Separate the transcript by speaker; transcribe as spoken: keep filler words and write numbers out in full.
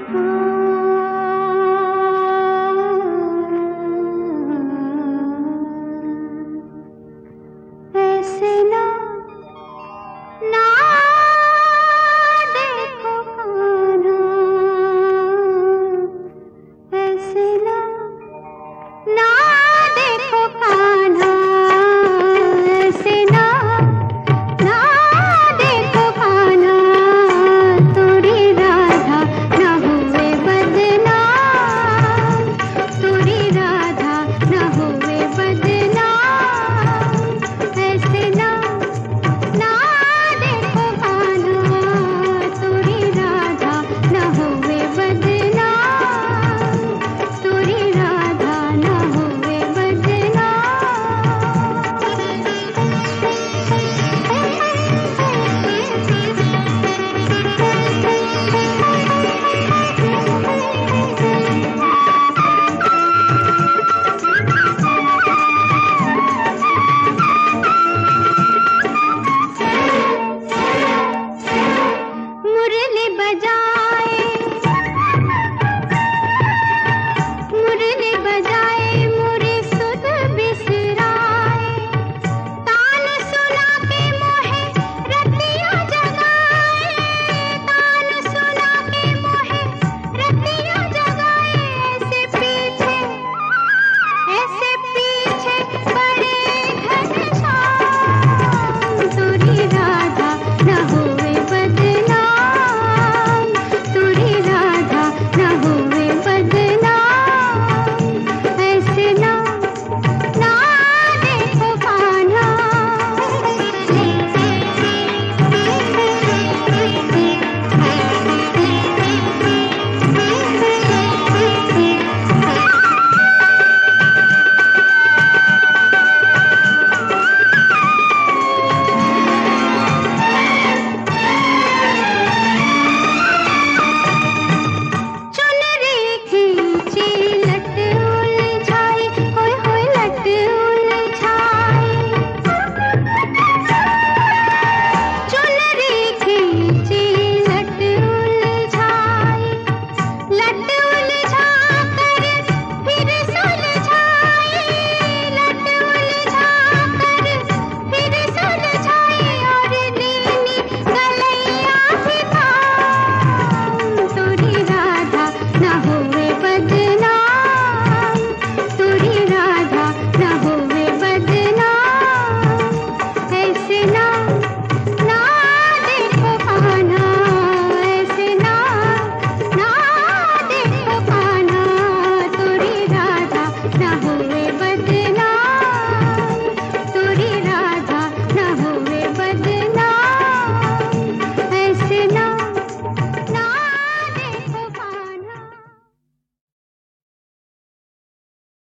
Speaker 1: ऐसे ना ना देखो कान्हा, ऐसे ना ना देखो कान्हा, ऐसे ना ना देखो कान्हा, तोरी राधा न हुए बदनाम, तोरी राधा न हुए बदनाम, ऐसे ना ना देखो कान्हा, तोरी राधा न हुए बदनाम, तोरी राधा न हुए मुरली बजा